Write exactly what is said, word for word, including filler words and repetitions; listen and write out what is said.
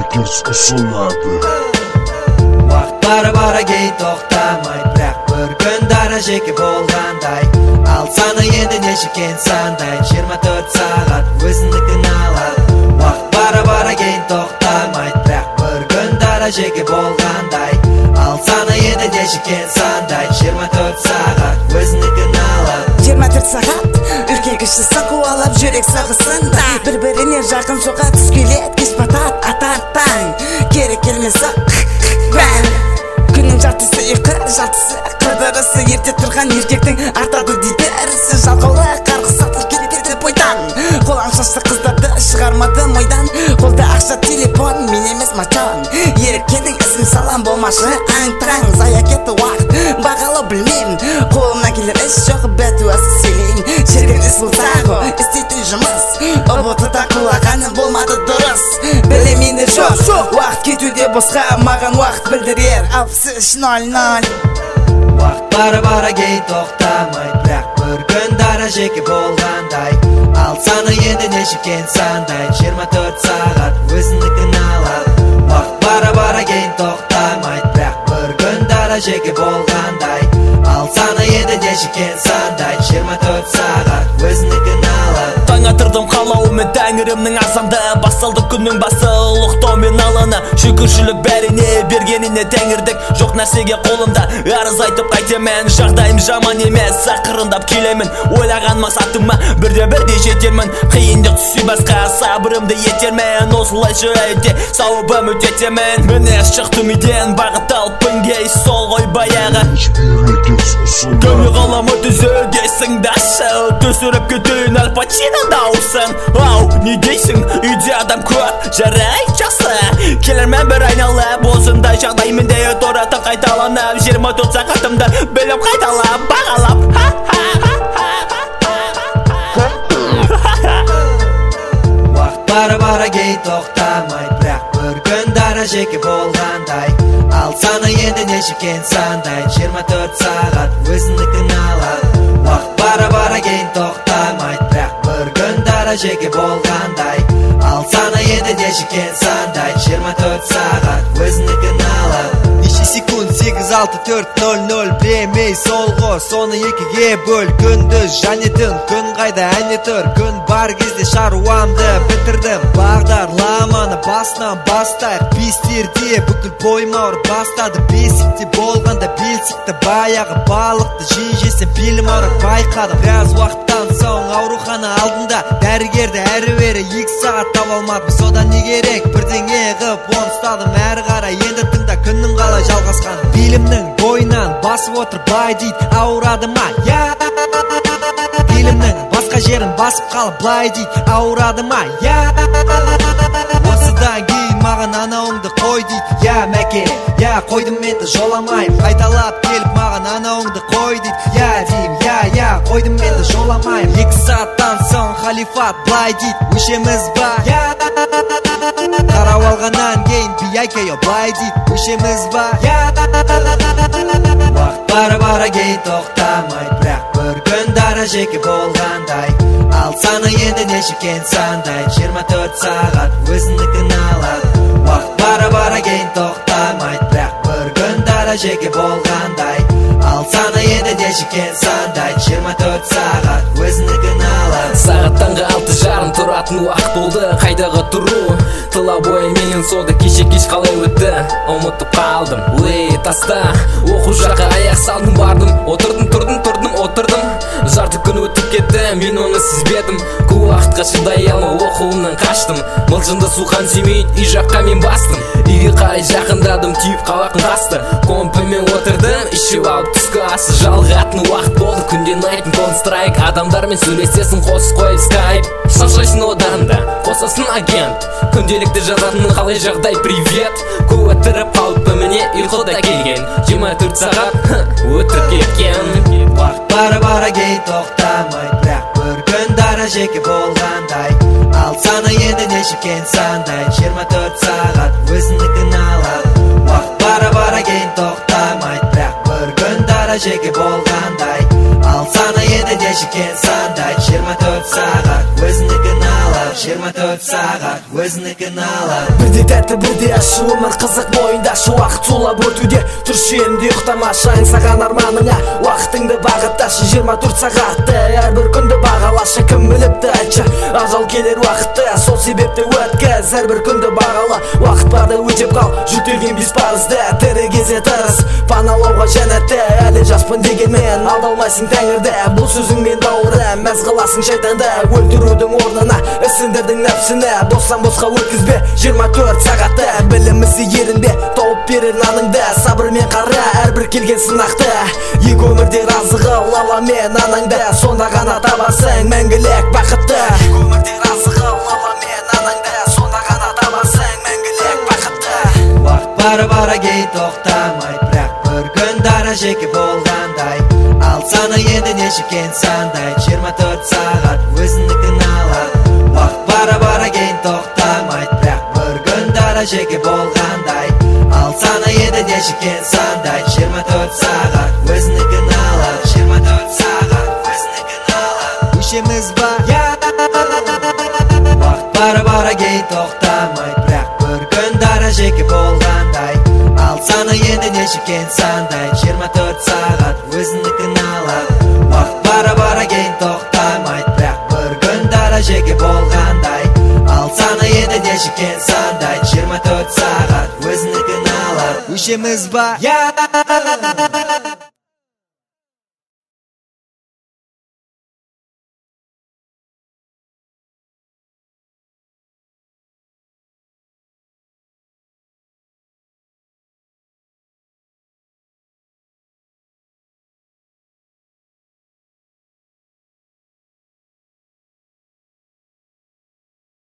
Records usullardı. Vaqt bari bari keyin to'xtamay, biroq bir kun darajaki bo'lganday. Al sana endi nechik insanday, yigirma to'rt soat o'zinikini oladi. Vaqt bari bari keyin to'xtamay, biroq bir kun darajaki bo'lganday. Al sana endi nechik insanday, yigirma to'rt soat o'zinikini oladi. yigirma to'rt soat ülke kişi sakuvalab жүрек сағысында бір-біріне жақын соға түскелет кеш батат ататтан керек келмесі бән күннің жартысы ұйқы жартысы қыдырысы ерте тұрған еркектің артады дейді ірісі жалқаулы қарғыс сатыр кетеді бойдан қолаң шашты қыздарды шығармады мойдан қолда ақша телефон мен емес мачан еркенің ісін салам болмашы аң-таң зая кетті уақыт бағалау білмеймін қолымнан келер іс жоқ бәтуасы сөйлеймін шерген іс болсағы істейтін жұмыс ұбытыда құлағаны болмады дұрыс білемейді жоқ уақыт кетуде босқа маған уақыт білдірер алпыс үш нөл нөл. Vaqt bari bari keyin to'xtamay, biroq bir kun darajaki bo'lganday. Al sana endi nechik insanday, yigirma to'rt soat o'zinikini oladi. Vaqt bari bari keyin to'xtamay, biroq bir kun darajaki bo'lganday. Al sana endi nechik insanday, yigirma to'rt soat o'zinikini oladi. Таң атырдым қалауымен тәңірімнің асанды басталды күннің басы ұлықтаумен алына шүкіршілік бәріне бергеніне тәңірдік жоқ нәрсеге қолымда арыз айтып қайтемін жағдайым жаман емес ақырындап келемін ойлаған мақсатыма бірде бірде жетермін қиындық түссе басқа сабырымды етермін осылайша әйте сауабым өтетемін міне шықтым үйден бағыт алып пінге сол ғой баяғы көңіл қаламы түзегесің дашы түсіріп кетейін Аль Пачино дауысын ау не дейсің үйде адам көп жарай жақсы келермен бір айналып осындай жағдай менде торатып қайталанып жиырма төрт сағатымды біліп қайталап бағалап Vaqt bari bari keyin to'xtamay, biroq bir kun darajaki bo'lganday. Al sana endi nechik insanday, yigirma to'rt soat o'zinikini oladi. Vaqt bari bari keyin to'xtamay, biroq bir kun darajaki bo'lganday. Al sana endi nechik insanday, yigirma to'rt soat o'zinikini oladi. Necha sekund sakkiz olti to'rt nol nol bilmey solg'o soni ikkiga bo'l kunduz және tun kun qayda ayni tur kun bar кезде шаруамды bitirdim бағдарламаны басынан бастайық бестерде бүкіл бойым ауырып бастады бесікте болғанда белсікті баяғы балықты жиі жесем белім ауырып байқадым біраз уақыттан соң аурухана алдында дәрігерді әрі-бері екі сағат таба алмадым содан не керек бірдеңе қып оны ұстадым әрі қарай енді тыңда күннің қалай жалғасқанын белімнің бойынан басып отыр былай дейді ауырады ма я белімнің басқа жерін басып қалып былай дейді ауырады ма я осыдан кейін маған анауыңды қой дейді я мәке я қойдым менді жоламайым қайталап келіп маған анауыңды қой дейді я деймін я я қойдым менді жоламайым екі сағаттан соң халифат былай дейді өшеміз ба я қарап алғаннан кейін бияйкео былай дейді өшеміз ба я Vaqt bari bari keyin to'xtamay, biroq bir kun darajaki bo'lganday. Al sana endi nechik insanday, yigirma to'rt soat o'zinikini oladi. Vaqt bari bari keyin to'xtamay, biroq bir kun darajaki bo'lganday. Al sana endi nechik insanday, yigirma to'rt soat o'zinikini oladi. Сағат таңғы алты жарым тұратын уақыт болды қайдағы тұру тұла бойы менің солды кеше кеш қалай өтті ұмытып қалдым уей таста оқу жаққа аяқ салдым бардым отырдым тұрдым тұрдым отырдым жарты күн өтіп кетті мен оны сезбедім көп уақытқа шыдай алмай оқуымнан қаштым мылжыңды суқан сүймейді үй жаққа мен бастым үйге қарай жақындадым түйіп қабақым қасты компымен отырдым ішіп алып түскі асы жалғатын уақыт болды күнден айтын констрайк адамдармен сөйлесесің қосып қойып скайп шаршайсың одан да қосасың агент күнделікті жазатын қалай жағдай привет көп өтіріп қалыппын міне ұйқы да келген жиырма төрт сағат өтіп кеткен Vaqt bari bari keyin to'xtamay, biroq bir kun darajaki bo'lganday. Al sana endi nechik insanday, yigirma to'rt soat o'zinikini oladi. Vaqt bari bari keyin to'xtamay, biroq bir kun darajaki bo'lganday. Al sana енді дешікен сандай жиырма төрт сағат өзінікін алар жиырма төрт сағат өзінікін алар Бірде тәтті бірде ащы өмір қызық мойындашы уақыт зулап өтуде тұршы енді ұйықтамашы аңсаған арманыңа уақытыңды бағытташы жиырма төрт сағатты әрбір күнді бағалашы кім біліпті айтшы ажал келер уақытты сол себепті өткіз әрбір күнді бағала уақыт барда өтеп қал жүктелген бес парызды тірі кезде тырыс паналауға жәннатты әлі жаспын дегенмен алдалмайсың тәңірді бұл сөзіңмен даурым мәз қыласың шайтанды өлтірудің орнына ісіндірдің нәпсіні бостан босқа өткізбе жиырма төрт сағатты білімізді ерінбе тауып берер наныңды сабырмен қара әрбір келген сынақты екі өмірде разы қыл алламен анаңды сонда ғана табасың мәңгілік бақытты екі өмірде разы қыл алламен анаңды сонда ғана табасың мәңгілік бақытты уақыт бара бара кей тоқтамай бірақ бір күн дара жеке болғандай ал саны енді нешікен сандай жиырма төрт сағат өзінікін алар уақыт бара бара кейін тоқтамайды бірақ бір күн дара жеке болғандай ал саны енді нешікен сандай жиырма төрт сағат өзінікін алар жиырма төрт сағат өзінікін алар көшеміз бар уақыт бара бара кейін тоқтамайды бірақ бір күн дара жеке болғандай ал саны енді нешікен сандай жиырма төрт сағат өзінікін алар уақыт бара бара кейін тоқтамайды бірақ бір күн дара жеке болғандай ал саны енді нешікен сандай жиырма төрт сағат өзінікін алар көшеміз бар